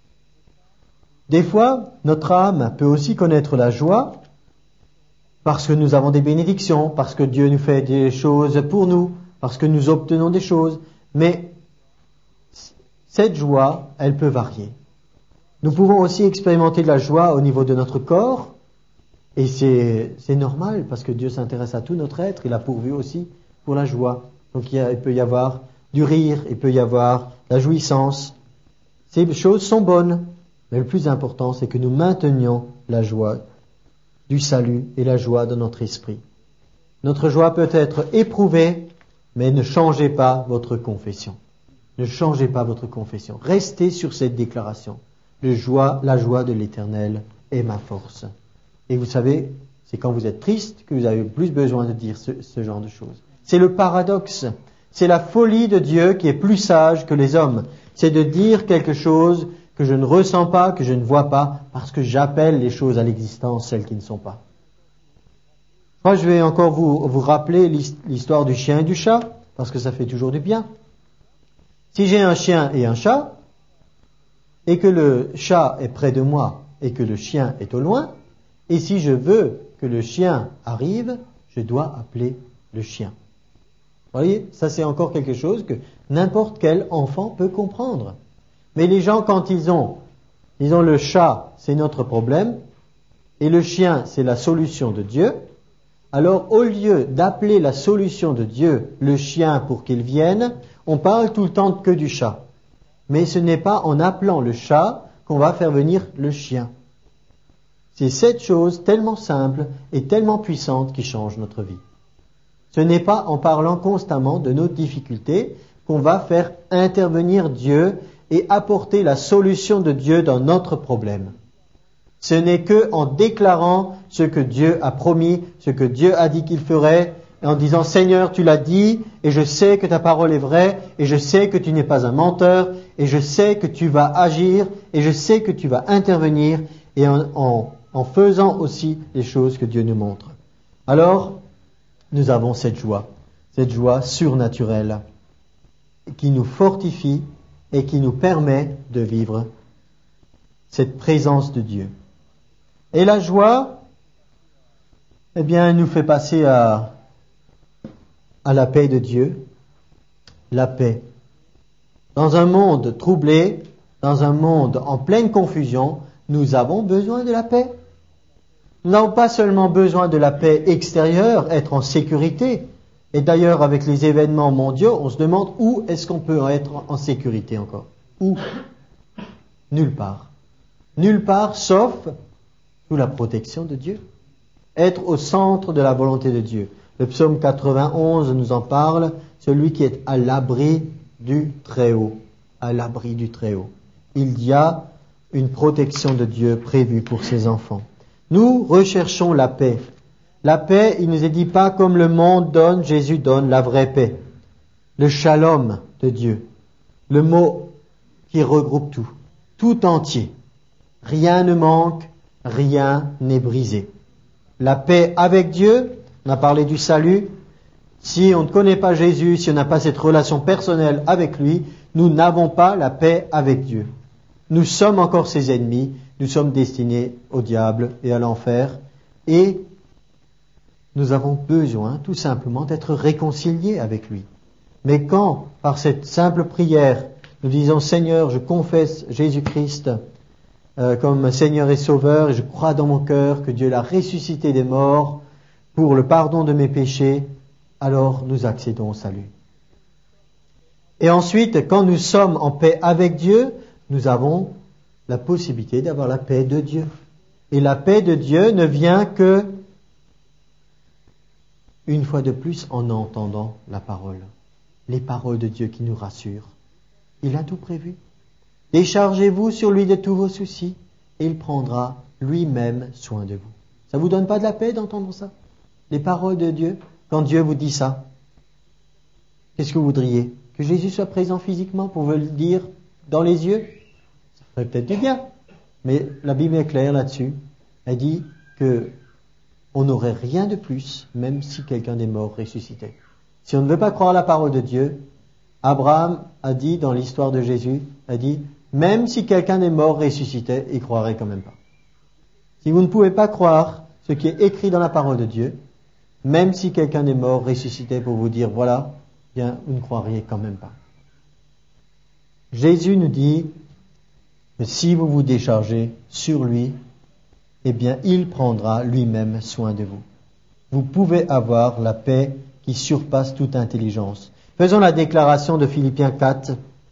Des fois, notre âme peut aussi connaître la joie parce que nous avons des bénédictions, parce que Dieu nous fait des choses pour nous, parce que nous obtenons des choses. Mais cette joie, elle peut varier. Nous pouvons aussi expérimenter de la joie au niveau de notre corps, et c'est, c'est normal, parce que Dieu s'intéresse à tout notre être, il a pourvu aussi pour la joie. Donc il, y a, il peut y avoir du rire, il peut y avoir la jouissance. Ces choses sont bonnes, mais le plus important, c'est que nous maintenions la joie du salut et la joie de notre esprit. Notre joie peut être éprouvée, mais ne changez pas votre confession. Ne changez pas votre confession. Restez sur cette déclaration. Le joie, la joie de l'Éternel est ma force. Et vous savez, c'est quand vous êtes triste que vous avez le plus besoin de dire ce, ce genre de choses. C'est le paradoxe. C'est la folie de Dieu qui est plus sage que les hommes. C'est de dire quelque chose que je ne ressens pas, que je ne vois pas, parce que j'appelle les choses à l'existence, celles qui ne sont pas. Moi, je vais encore vous, vous rappeler l'histoire du chien et du chat, parce que ça fait toujours du bien. Si j'ai un chien et un chat, et que le chat est près de moi, et que le chien est au loin, et si je veux que le chien arrive, je dois appeler le chien. Vous voyez, ça c'est encore quelque chose que n'importe quel enfant peut comprendre. Mais les gens, quand ils ont, ils ont le chat, c'est notre problème, et le chien, c'est la solution de Dieu, alors au lieu d'appeler la solution de Dieu, le chien pour qu'il vienne, on parle tout le temps que du chat. Mais ce n'est pas en appelant le chat qu'on va faire venir le chien. C'est cette chose tellement simple et tellement puissante qui change notre vie. Ce n'est pas en parlant constamment de nos difficultés qu'on va faire intervenir Dieu et apporter la solution de Dieu dans notre problème. Ce n'est que en déclarant ce que Dieu a promis, ce que Dieu a dit qu'il ferait, en disant Seigneur, tu l'as dit, et je sais que ta parole est vraie, et je sais que tu n'es pas un menteur, et je sais que tu vas agir, et je sais que tu vas intervenir, et en, en, en faisant aussi les choses que Dieu nous montre. Alors, nous avons cette joie, cette joie surnaturelle, qui nous fortifie et qui nous permet de vivre cette présence de Dieu. Et la joie, eh bien, elle nous fait passer à, à la paix de Dieu. La paix. Dans un monde troublé, dans un monde en pleine confusion, nous avons besoin de la paix. Nous n'avons pas seulement besoin de la paix extérieure, être en sécurité. Et d'ailleurs, avec les événements mondiaux, on se demande où est-ce qu'on peut être en sécurité encore. Où ? Nulle part. Nulle part, sauf sous la protection de Dieu. Être au centre de la volonté de Dieu. Le psaume quatre-vingt-onze nous en parle, celui qui est à l'abri du Très-Haut. À l'abri du Très-Haut. Il y a une protection de Dieu prévue pour ses enfants. Nous recherchons la paix. La paix, il nous est dit pas comme le monde donne, Jésus donne la vraie paix. Le shalom de Dieu. Le mot qui regroupe tout. Tout entier. Rien ne manque, rien n'est brisé. La paix avec Dieu, on a parlé du salut. Si on ne connaît pas Jésus, si on n'a pas cette relation personnelle avec lui, nous n'avons pas la paix avec Dieu. Nous sommes encore ses ennemis, nous sommes destinés au diable et à l'enfer, et nous avons besoin tout simplement d'être réconciliés avec lui. Mais quand, par cette simple prière, nous disons « Seigneur, je confesse Jésus-Christ euh, comme Seigneur et Sauveur, et je crois dans mon cœur que Dieu l'a ressuscité des morts pour le pardon de mes péchés », alors nous accédons au salut. Et ensuite, quand nous sommes en paix avec Dieu, nous avons la possibilité d'avoir la paix de Dieu. Et la paix de Dieu ne vient que, une fois de plus, en entendant la parole. Les paroles de Dieu qui nous rassurent. Il a tout prévu. Déchargez-vous sur lui de tous vos soucis, et il prendra lui-même soin de vous. Ça vous donne pas de la paix d'entendre ça? Les paroles de Dieu, quand Dieu vous dit ça, qu'est-ce que vous voudriez? Que Jésus soit présent physiquement pour vous le dire dans les yeux? Ça ferait peut-être du bien. Mais la Bible est claire là-dessus. Elle dit que on n'aurait rien de plus, même si quelqu'un des morts ressuscitait. Si on ne veut pas croire la parole de Dieu, Abraham a dit dans l'histoire de Jésus, a dit, même si quelqu'un des morts ressuscitait, il croirait quand même pas. Si vous ne pouvez pas croire ce qui est écrit dans la parole de Dieu, même si quelqu'un des morts ressuscitait pour vous dire, voilà, bien, vous ne croiriez quand même pas. Jésus nous dit que si vous vous déchargez sur lui, eh bien, il prendra lui-même soin de vous. Vous pouvez avoir la paix qui surpasse toute intelligence. Faisons la déclaration de Philippiens quatre.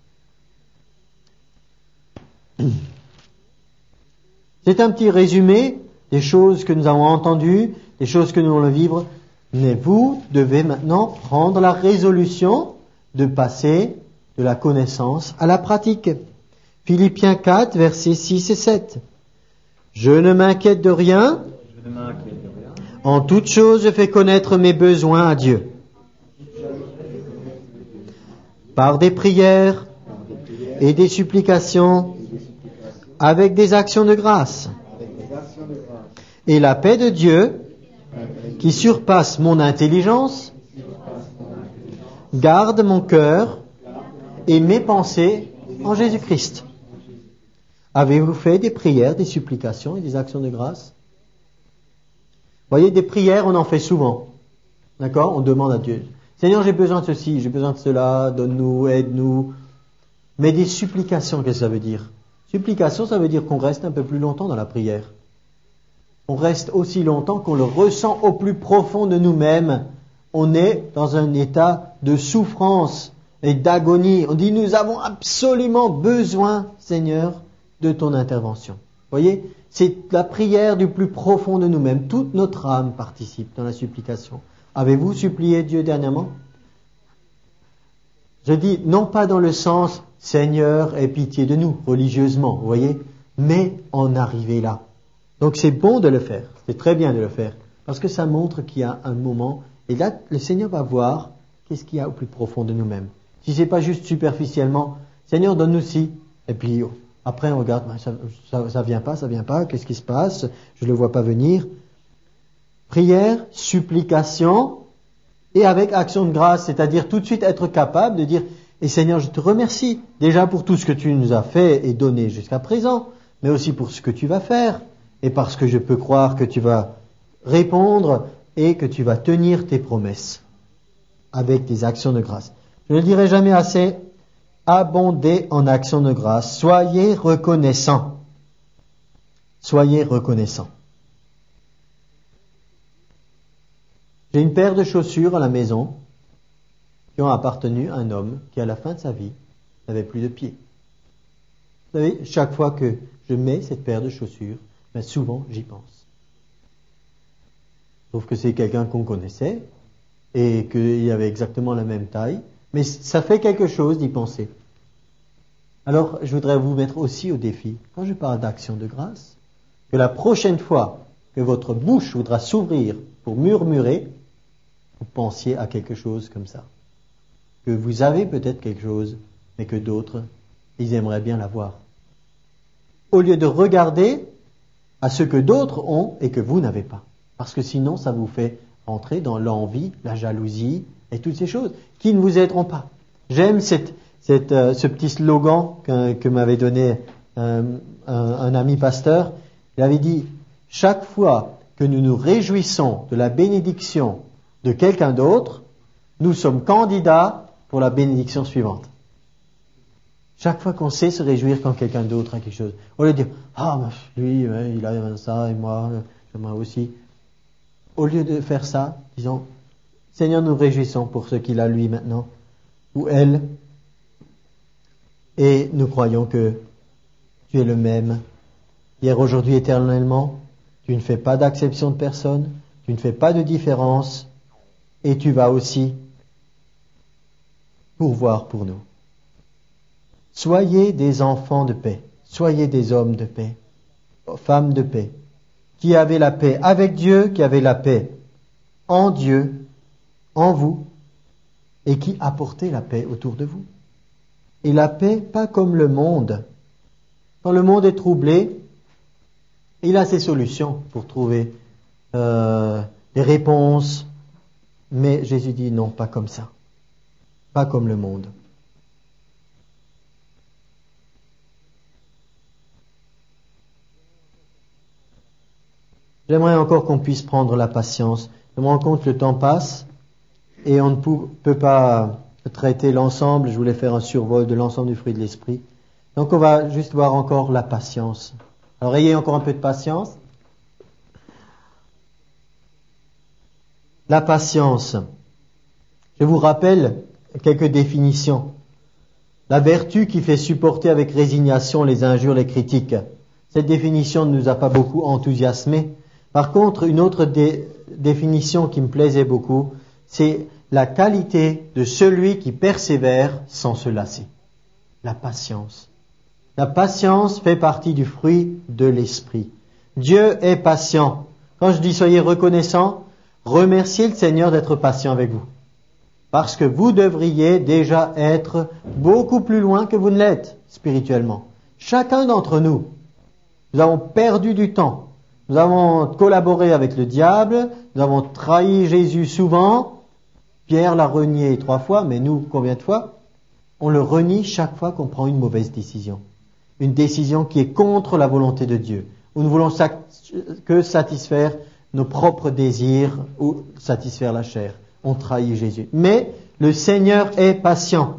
C'est un petit résumé des choses que nous avons entendues, des choses que nous allons vivre, mais vous devez maintenant prendre la résolution de passer de la connaissance à la pratique. Philippiens quatre, versets six et sept. Je ne m'inquiète de rien. Je ne m'inquiète de rien. En toute chose, je fais connaître mes besoins à Dieu. Par des prières et des supplications, avec des actions de grâce. Et la paix de Dieu, qui surpasse mon intelligence, garde mon cœur et mes pensées en Jésus-Christ. Avez-vous fait des prières, des supplications et des actions de grâce? Vous voyez, des prières, on en fait souvent. D'accord? On demande à Dieu. Seigneur, j'ai besoin de ceci, j'ai besoin de cela, donne-nous, aide-nous. Mais des supplications, qu'est-ce que ça veut dire? Supplication, ça veut dire qu'on reste un peu plus longtemps dans la prière. On reste aussi longtemps qu'on le ressent au plus profond de nous-mêmes. On est dans un état de souffrance et d'agonie. On dit, nous avons absolument besoin, Seigneur, de ton intervention. Vous voyez, c'est la prière du plus profond de nous-mêmes. Toute notre âme participe dans la supplication. Avez-vous supplié Dieu dernièrement? Je dis, non pas dans le sens, Seigneur, aie pitié de nous, religieusement, vous voyez, mais en arriver là. Donc c'est bon de le faire, c'est très bien de le faire, parce que ça montre qu'il y a un moment Et là, le Seigneur va voir qu'est-ce qu'il y a au plus profond de nous-mêmes. Si c'est pas juste superficiellement, Seigneur, donne-nous ci, et puis après on regarde, ça, ça, ça vient pas, ça vient pas, qu'est-ce qui se passe, je le vois pas venir. Prière, supplication, et avec action de grâce, c'est-à-dire tout de suite être capable de dire, et Seigneur, je te remercie déjà pour tout ce que tu nous as fait et donné jusqu'à présent, mais aussi pour ce que tu vas faire, et parce que je peux croire que tu vas répondre et que tu vas tenir tes promesses avec des actions de grâce. Je ne le dirai jamais assez, abondez en actions de grâce, soyez reconnaissants. Soyez reconnaissants. J'ai une paire de chaussures à la maison qui ont appartenu à un homme qui, à la fin de sa vie, n'avait plus de pieds. Vous savez, chaque fois que je mets cette paire de chaussures, ben souvent j'y pense. Sauf que c'est quelqu'un qu'on connaissait et qu'il avait exactement la même taille, mais ça fait quelque chose d'y penser. Alors, je voudrais vous mettre aussi au défi, quand je parle d'action de grâce, que la prochaine fois que votre bouche voudra s'ouvrir pour murmurer, vous pensiez à quelque chose comme ça. Que vous avez peut-être quelque chose, mais que d'autres, ils aimeraient bien l'avoir. Au lieu de regarder à ce que d'autres ont et que vous n'avez pas. Parce que sinon, ça vous fait entrer dans l'envie, la jalousie et toutes ces choses qui ne vous aideront pas. J'aime cette, cette, euh, ce petit slogan que, que m'avait donné euh, un, un ami pasteur. Il avait dit, chaque fois que nous nous réjouissons de la bénédiction de quelqu'un d'autre, nous sommes candidats pour la bénédiction suivante. Chaque fois qu'on sait se réjouir quand quelqu'un d'autre a quelque chose, au lieu de dire, ah, lui, ouais, il a ça et moi, moi aussi. Au lieu de faire ça, disons, Seigneur, nous réjouissons pour ce qu'il a lui maintenant, ou elle, et nous croyons que tu es le même, hier, aujourd'hui, éternellement. Tu ne fais pas d'acception de personne, tu ne fais pas de différence, et tu vas aussi pourvoir pour nous. Soyez des enfants de paix, soyez des hommes de paix, femmes de paix, qui avaient la paix avec Dieu, qui avaient la paix en Dieu, en vous, et qui apportaient la paix autour de vous. Et la paix, pas comme le monde. Quand le monde est troublé, il a ses solutions pour trouver euh, des réponses, mais Jésus dit non, pas comme ça, pas comme le monde. J'aimerais encore qu'on puisse prendre la patience. Je me rends compte que le temps passe et on ne peut pas traiter l'ensemble. Je voulais faire un survol de l'ensemble du fruit de l'esprit. Donc on va juste voir encore la patience. Alors ayez encore un peu de patience. La patience. Je vous rappelle quelques définitions. La vertu qui fait supporter avec résignation les injures, les critiques. Cette définition ne nous a pas beaucoup enthousiasmés. Par contre, une autre dé- définition qui me plaisait beaucoup, c'est la qualité de celui qui persévère sans se lasser. La patience. La patience fait partie du fruit de l'esprit. Dieu est patient. Quand je dis soyez reconnaissants, remerciez le Seigneur d'être patient avec vous. Parce que vous devriez déjà être beaucoup plus loin que vous ne l'êtes spirituellement. Chacun d'entre nous, nous avons perdu du temps. Nous avons collaboré avec le diable, nous avons trahi Jésus souvent, Pierre l'a renié trois fois, mais nous, combien de fois? On le renie chaque fois qu'on prend une mauvaise décision. Une décision qui est contre la volonté de Dieu. Où nous voulons que satisfaire nos propres désirs ou satisfaire la chair. On trahit Jésus. Mais le Seigneur est patient.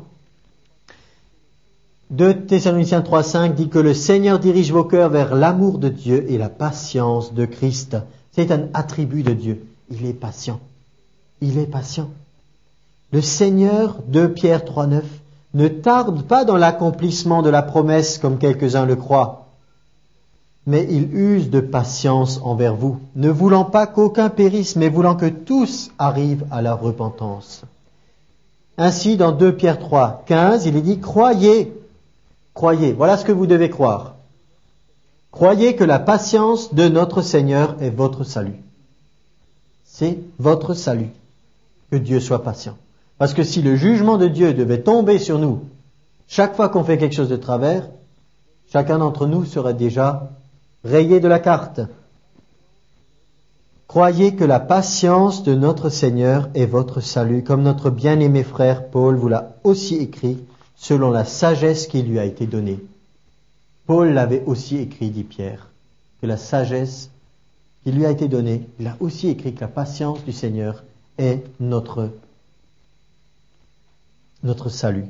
deux Thessaloniciens trois cinq dit que le Seigneur dirige vos cœurs vers l'amour de Dieu et la patience de Christ. C'est un attribut de Dieu. Il est patient. Il est patient. Le Seigneur, deux Pierre trois neuf, ne tarde pas dans l'accomplissement de la promesse comme quelques-uns le croient, mais il use de patience envers vous, ne voulant pas qu'aucun périsse, mais voulant que tous arrivent à la repentance. Ainsi, dans deux Pierre trois quinze, il est dit « Croyez ». Croyez, voilà ce que vous devez croire. Croyez que la patience de notre Seigneur est votre salut. C'est votre salut. que Dieu soit patient. Parce que si le jugement de Dieu devait tomber sur nous, chaque fois qu'on fait quelque chose de travers, chacun d'entre nous serait déjà rayé de la carte. Croyez que la patience de notre Seigneur est votre salut, comme notre bien-aimé frère Paul vous l'a aussi écrit, selon la sagesse qui lui a été donnée. Paul l'avait aussi écrit, dit Pierre, que la sagesse qui lui a été donnée, il a aussi écrit que la patience du Seigneur est notre, notre salut.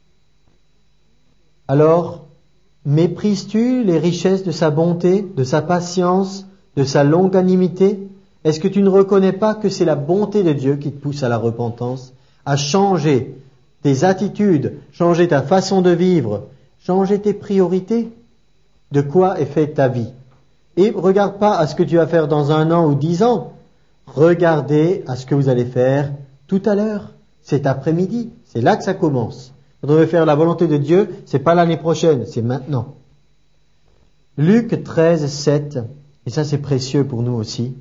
Alors, méprises-tu les richesses de sa bonté, de sa patience, de sa longanimité? Est-ce que tu ne reconnais pas que c'est la bonté de Dieu qui te pousse à la repentance, à changer tes attitudes, changer ta façon de vivre, changer tes priorités? De quoi est faite ta vie? Et regarde pas à ce que tu vas faire dans un an ou dix ans. Regardez à ce que vous allez faire tout à l'heure, cet après-midi. C'est là que ça commence. Quand on veut faire la volonté de Dieu, c'est pas l'année prochaine, c'est maintenant. Luc treize, sept, et ça c'est précieux pour nous aussi.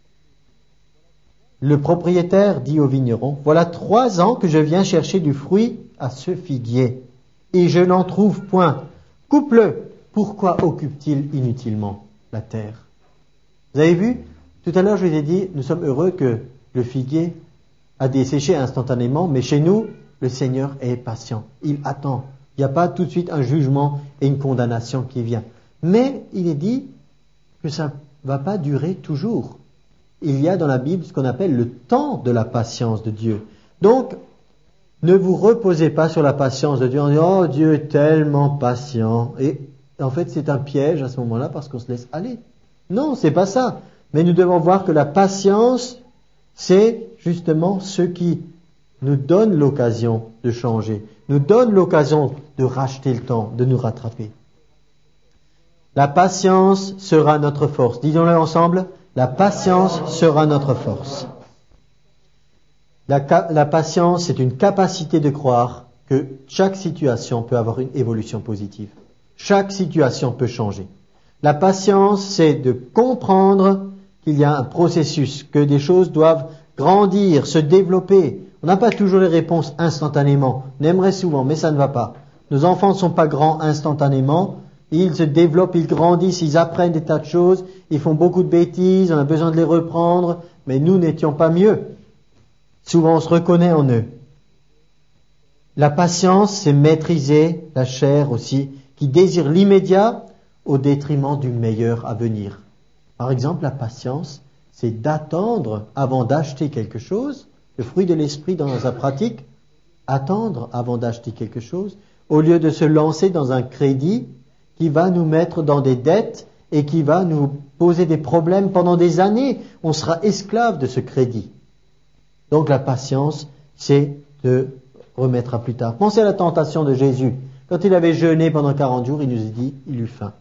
Le propriétaire dit au vigneron, voilà trois ans que je viens chercher du fruit à ce figuier, et je n'en trouve point. Coupe-le. Pourquoi occupe-t-il inutilement la terre? Vous avez vu? Tout à l'heure, je vous ai dit, nous sommes heureux que le figuier a desséché instantanément, mais chez nous, le Seigneur est patient. Il attend. Il n'y a pas tout de suite un jugement et une condamnation qui vient. Mais il est dit que ça ne va pas durer toujours. Il y a dans la Bible ce qu'on appelle le temps de la patience de Dieu. Donc, ne vous reposez pas sur la patience de Dieu en disant « Oh, Dieu est tellement patient ». Et en fait, c'est un piège à ce moment-là parce qu'on se laisse aller. Non, c'est pas ça. Mais nous devons voir que la patience, c'est justement ce qui nous donne l'occasion de changer, nous donne l'occasion de racheter le temps, de nous rattraper. La patience sera notre force. Disons-le ensemble, la patience sera notre force. La, la patience, c'est une capacité de croire que chaque situation peut avoir une évolution positive. Chaque situation peut changer. La patience, c'est de comprendre qu'il y a un processus, que des choses doivent grandir, se développer. On n'a pas toujours les réponses instantanément. On aimerait souvent, mais ça ne va pas. Nos enfants ne sont pas grands instantanément. Ils se développent, ils grandissent, ils apprennent des tas de choses. Ils font beaucoup de bêtises, on a besoin de les reprendre. Mais nous n'étions pas mieux. Souvent, on se reconnaît en eux. La patience, c'est maîtriser la chair aussi, qui désire l'immédiat au détriment du meilleur à venir. Par exemple, la patience, c'est d'attendre avant d'acheter quelque chose, le fruit de l'esprit dans sa pratique, attendre avant d'acheter quelque chose, au lieu de se lancer dans un crédit qui va nous mettre dans des dettes et qui va nous poser des problèmes pendant des années. On sera esclave de ce crédit. Donc la patience, c'est de remettre à plus tard. Pensez à la tentation de Jésus. Quand il avait jeûné pendant quarante jours, il nous a dit, il eut faim.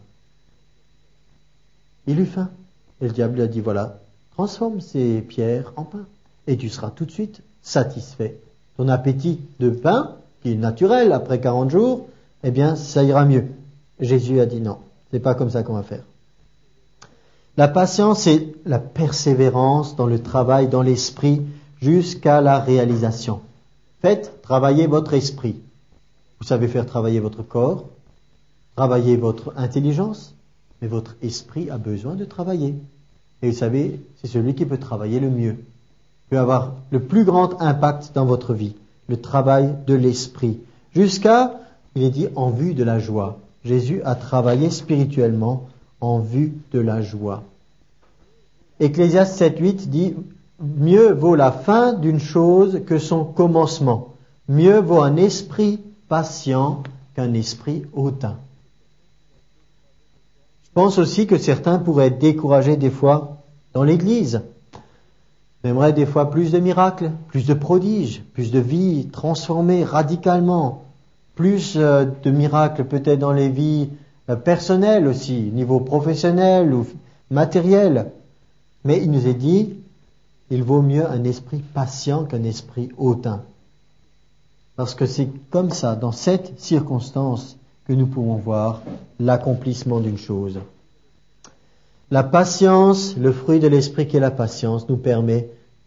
Il eut faim. Et le diable lui a dit, voilà, transforme ces pierres en pain. Et tu seras tout de suite satisfait. Ton appétit de pain, qui est naturel après quarante jours, eh bien, ça ira mieux. Jésus a dit non, c'est pas comme ça qu'on va faire. La patience, c'est la persévérance dans le travail, dans l'esprit, jusqu'à la réalisation. Faites travailler votre esprit. Vous savez faire travailler votre corps, travailler votre intelligence, mais votre esprit a besoin de travailler. Et vous savez, c'est celui qui peut travailler le mieux, peut avoir le plus grand impact dans votre vie, le travail de l'esprit, jusqu'à, il est dit, en vue de la joie. Jésus a travaillé spirituellement en vue de la joie. Ecclésiaste sept huit dit « Mieux vaut la fin d'une chose que son commencement. Mieux vaut un esprit patient qu'un esprit hautain. » Je pense aussi que certains pourraient être découragés des fois dans l'Église. On aimerait des fois plus de miracles, plus de prodiges, plus de vies transformées radicalement, plus euh, de miracles peut-être dans les vies euh, personnelles aussi, niveau professionnel ou matériel. Mais il nous est dit, il vaut mieux un esprit patient qu'un esprit hautain. Parce que c'est comme ça, dans cette circonstance, que nous pouvons voir l'accomplissement d'une chose. La patience, le fruit de l'esprit qui est la patience, nous permet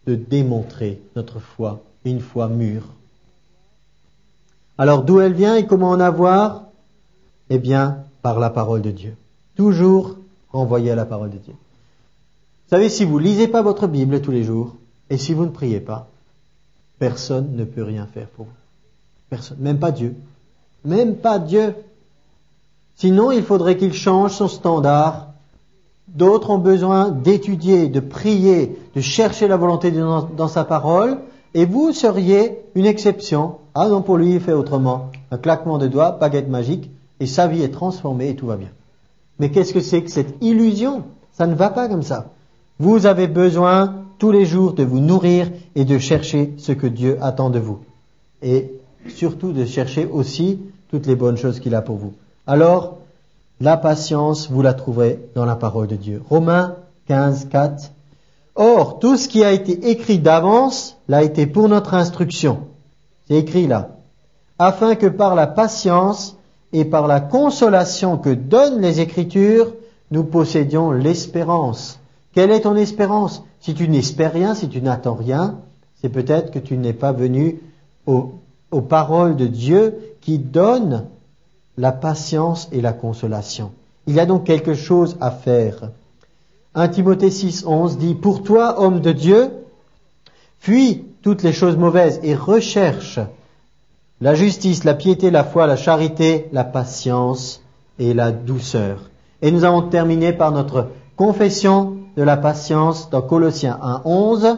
de démontrer notre foi, une foi mûre. Alors d'où elle vient et comment en avoir? Eh bien, par la parole de Dieu. Toujours renvoyer à la parole de Dieu. Vous savez, si vous lisez pas votre Bible tous les jours, et si vous ne priez pas, personne ne peut rien faire pour vous. Personne, même pas Dieu. Même pas Dieu. Sinon, il faudrait qu'il change son standard. D'autres ont besoin d'étudier, de prier, de chercher la volonté de Dieu dans, dans sa parole, et vous seriez une exception. Ah non, pour lui, il fait autrement. Un claquement de doigts, baguette magique, et sa vie est transformée et tout va bien. Mais qu'est-ce que c'est que cette illusion? Ça ne va pas comme ça. Vous avez besoin tous les jours de vous nourrir et de chercher ce que Dieu attend de vous. Et surtout de chercher aussi toutes les bonnes choses qu'il a pour vous. Alors, la patience, vous la trouverez dans la parole de Dieu. Romains quinze, quatre. Or, tout ce qui a été écrit d'avance l'a été pour notre instruction. C'est écrit là. Afin que par la patience et par la consolation que donnent les Écritures, nous possédions l'espérance. Quelle est ton espérance? Si tu n'espères rien, si tu n'attends rien, c'est peut-être que tu n'es pas venu au, aux paroles de Dieu qui donnent la patience et la consolation. Il y a donc quelque chose à faire. un Timothée six, onze dit, « Pour toi, homme de Dieu, fuis toutes les choses mauvaises et recherche la justice, la piété, la foi, la charité, la patience et la douceur. » Et nous avons terminé par notre confession de la patience dans Colossiens un, onze.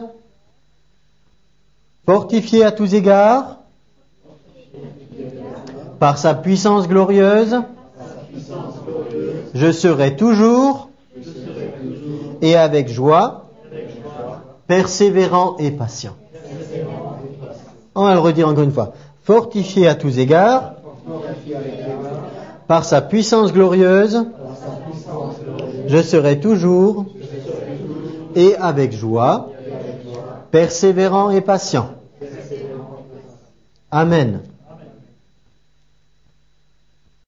« Fortifié à tous égards, par sa puissance glorieuse, je serai toujours et avec joie, persévérant et patient. » On va le redire encore une fois. Fortifié à tous égards, par sa puissance glorieuse, je serai toujours et avec joie, persévérant et patient. Amen.